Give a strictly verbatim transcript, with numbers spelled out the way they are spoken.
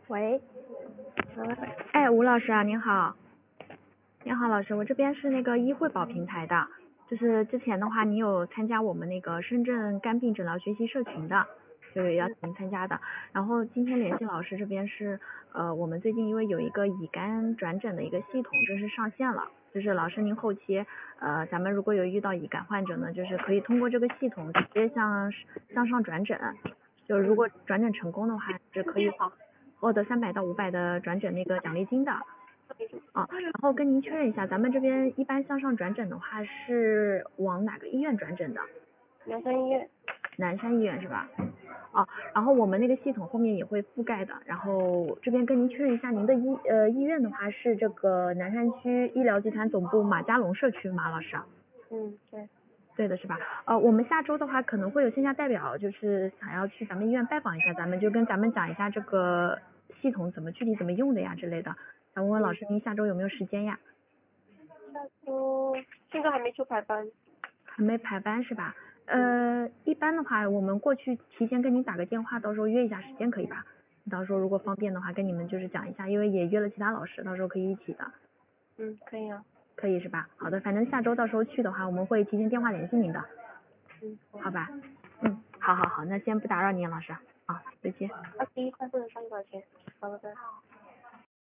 喂，哎，吴老师啊，您好。您好，老师，我这边是那个医惠保平台的，就是之前的话，你有参加我们那个深圳肝病诊疗学习社群的，就是邀请您参加的。然后今天联系老师这边是，呃，我们最近因为有一个乙肝转诊的一个系统正式上线了，就是老师您后期，呃，咱们如果有遇到乙肝患者呢，就是可以通过这个系统直接向向上转诊，就如果转诊成功的话，是可以获得三百到五百的转诊那个奖励金的。啊，然后跟您确认一下，咱们这边一般向上转诊的话是往哪个医院转诊的？ 南山医院。 南山医院是吧？哦，然后我们那个系统后面也会覆盖的，然后这边跟您确认一下，您的医呃医院的话是这个南山区医疗集团总部马家龙社区马老师？ 嗯，对。 对的是吧？呃，我们下周的话可能会有线下代表，就是想要去咱们医院拜访一下咱们，就跟咱们讲一下这个系统怎么具体怎么用的呀之类的。想问问老师，您下周有没有时间呀？ 下周现在还没去排班。 还没排班是吧？呃，一般的话，我们过去提前跟您打个电话，到时候约一下时间可以吧？到时候如果方便的话，跟你们就是讲一下，因为也约了其他老师，到时候可以一起的。 嗯，可以啊。 可以是吧？好的，反正下周到时候去的话，我们会提前电话联系您的。 嗯。 好吧。嗯，好好好，那先不打扰您，老师。啊，再见。 二十一块不能上多少钱？好的。